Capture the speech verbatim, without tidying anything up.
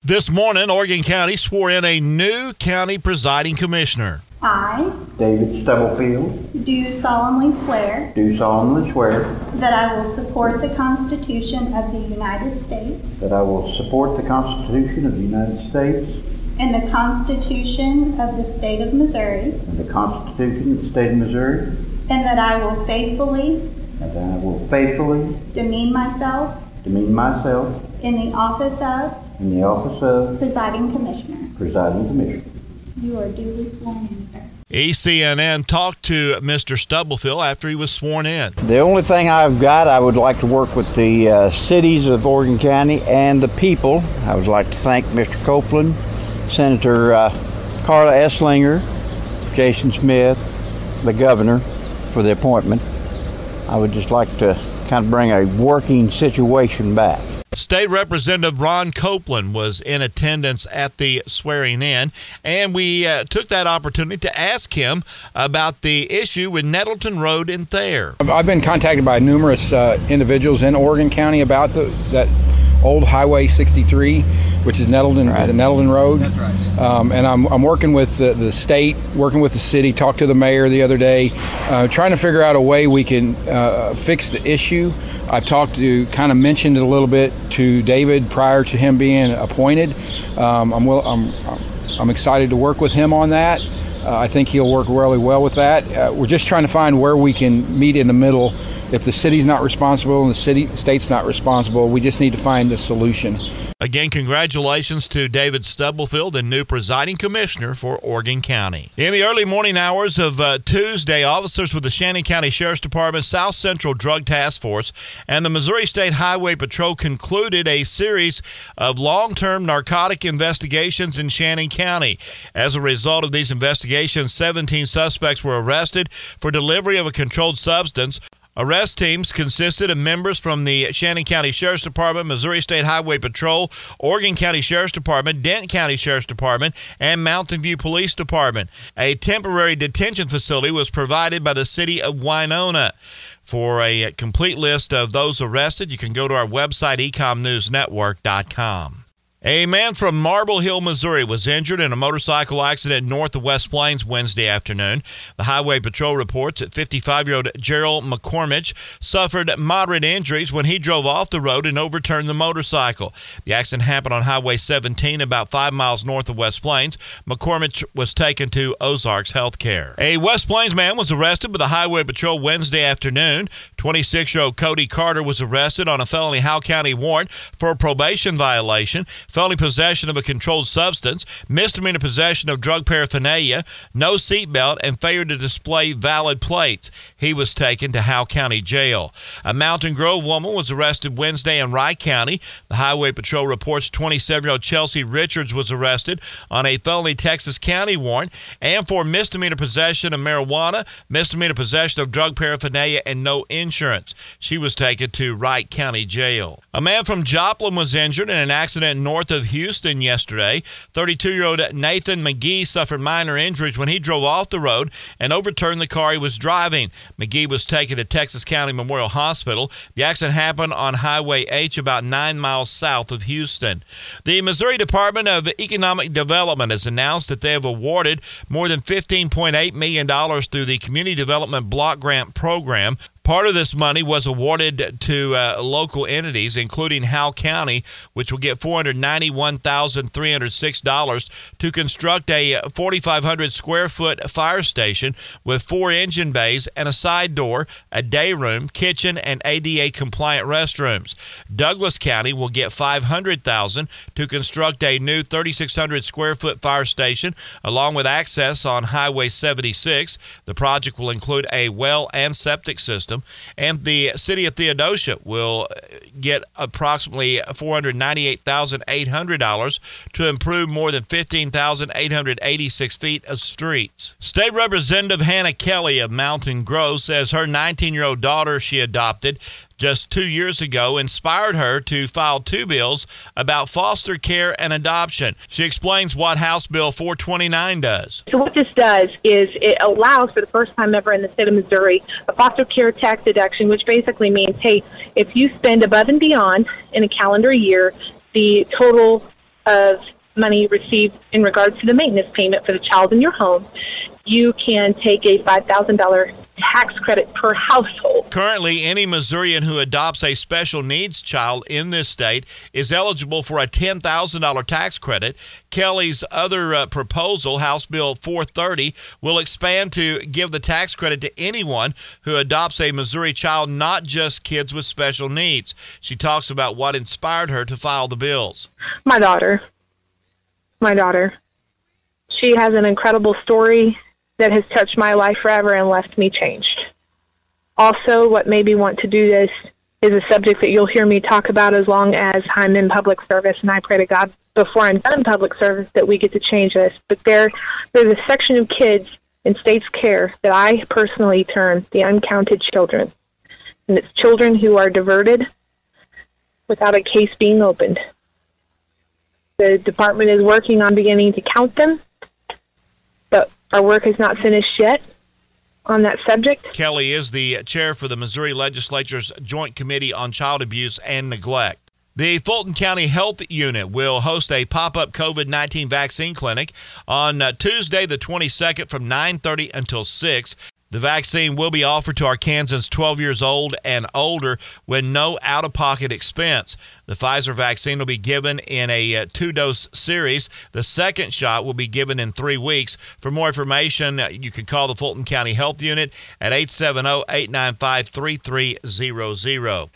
This morning, Oregon County swore in a new county presiding commissioner. I, David Stubblefield, do solemnly swear do solemnly swear that I will support the Constitution of the United States that I will support the Constitution of the United States and the Constitution of the State of Missouri, and the Constitution of the State of Missouri, and that I will faithfully and that I will faithfully demean myself demean myself in the office of in the office of Presiding Commissioner. Presiding Commissioner. You are duly sworn in, sir. E C N N talked to Mister Stubblefield after he was sworn in. The only thing I've got, I would like to work with the uh, cities of Oregon County and the people. I would like to thank Mister Copeland, Senator uh, Carla Esslinger, Jason Smith, the governor, for the appointment. I would just like to kind of bring a working situation back. State Representative Ron Copeland was in attendance at the swearing in, and we uh, took that opportunity to ask him about the issue with Nettleton Road in Thayer. I've been contacted by numerous uh, individuals in Oregon County about the, that old Highway sixty-three, which is Nettleton, right. the Nettleton Road. That's right. Um, and I'm, I'm working with the, the state, working with the city, talked to the mayor the other day, uh, trying to figure out a way we can uh, fix the issue. I've talked to, kind of mentioned it a little bit to David prior to him being appointed. Um, I'm, will, I'm, I'm excited to work with him on that. Uh, I think he'll work really well with that. Uh, we're just trying to find where we can meet in the middle. If the city's not responsible and the city state's not responsible, we just need to find a solution. Again, congratulations to David Stubblefield, the new presiding commissioner for Oregon County. In the early morning hours of uh, Tuesday, officers with the Shannon County Sheriff's Department, South Central Drug Task Force, and the Missouri State Highway Patrol concluded a series of long-term narcotic investigations in Shannon County. As a result of these investigations, seventeen suspects were arrested for delivery of a controlled substance. Arrest teams consisted of members from the Shannon County Sheriff's Department, Missouri State Highway Patrol, Oregon County Sheriff's Department, Denton County Sheriff's Department, and Mountain View Police Department. A temporary detention facility was provided by the city of Winona. For a complete list of those arrested, you can go to our website, ecom news network dot com. A man from Marble Hill, Missouri, was injured in a motorcycle accident north of West Plains Wednesday afternoon. The Highway Patrol reports that fifty-five-year-old Gerald McCormick suffered moderate injuries when he drove off the road and overturned the motorcycle. The accident happened on Highway seventeen, about five miles north of West Plains. McCormick was taken to Ozarks Health Care. A West Plains man was arrested by the Highway Patrol Wednesday afternoon. twenty-six-year-old Cody Carter was arrested on a felony Howell County warrant for a probation violation, felony possession of a controlled substance, misdemeanor possession of drug paraphernalia, no seatbelt, and failure to display valid plates. He was taken to Howell County Jail. A Mountain Grove woman was arrested Wednesday in Wright County. The Highway Patrol reports twenty-seven-year-old Chelsea Richards was arrested on a felony Texas County warrant and for misdemeanor possession of marijuana, misdemeanor possession of drug paraphernalia, and no insurance. She was taken to Wright County Jail. A man from Joplin was injured in an accident north of Houston yesterday. thirty-two-year-old Nathan McGee suffered minor injuries when he drove off the road and overturned the car he was driving. McGee was taken to Texas County Memorial Hospital. The accident happened on Highway H about nine miles south of Houston. The Missouri Department of Economic Development has announced that they have awarded more than fifteen point eight million dollars through the Community Development Block Grant Program. Part of this money was awarded to uh, local entities, including Howell County, which will get four hundred ninety-one thousand three hundred six dollars to construct a forty-five hundred square foot fire station with four engine bays and a side door, a day room, kitchen, and A D A-compliant restrooms. Douglas County will get five hundred thousand dollars to construct a new thirty-six hundred square foot fire station, along with access on Highway seventy-six. The project will include a well and septic system. And the city of Theodosia will get approximately four hundred ninety-eight thousand eight hundred dollars to improve more than fifteen thousand eight hundred eighty-six feet of streets. State Representative Hannah Kelly of Mountain Grove says her nineteen-year-old daughter she adopted just two years ago inspired her to file two bills about foster care and adoption. She explains what House Bill four twenty-nine does. So what this does is it allows, for the first time ever in the state of Missouri, a foster care tax deduction, which basically means, hey, if you spend above and beyond in a calendar year, the total of money received in regards to the maintenance payment for the child in your home, you can take a five thousand dollars tax credit per household. Currently, any Missourian who adopts a special needs child in this state is eligible for a ten thousand dollars tax credit. Kelly's other uh, proposal, House Bill four thirty, will expand to give the tax credit to anyone who adopts a Missouri child, not just kids with special needs. She talks about what inspired her to file the bills. My daughter. My daughter. She has an incredible story that has touched my life forever and left me changed. Also, what made me want to do this is a subject that you'll hear me talk about as long as I'm in public service, and I pray to God before I'm done in public service that we get to change this. But there, there's a section of kids in state's care that I personally term the uncounted children. And it's children who are diverted without a case being opened. The department is working on beginning to count them, but our work is not finished yet on that subject. Kelly is the chair for the Missouri Legislature's Joint Committee on Child Abuse and Neglect. The Fulton County Health Unit will host a pop-up COVID nineteen vaccine clinic on uh, Tuesday the twenty-second from nine thirty until six. The vaccine will be offered to Arkansans twelve years old and older with no out-of-pocket expense. The Pfizer vaccine will be given in a uh, two-dose series. The second shot will be given in three weeks. For more information, uh, you can call the Fulton County Health Unit at eight seven zero, eight nine five, three three zero zero.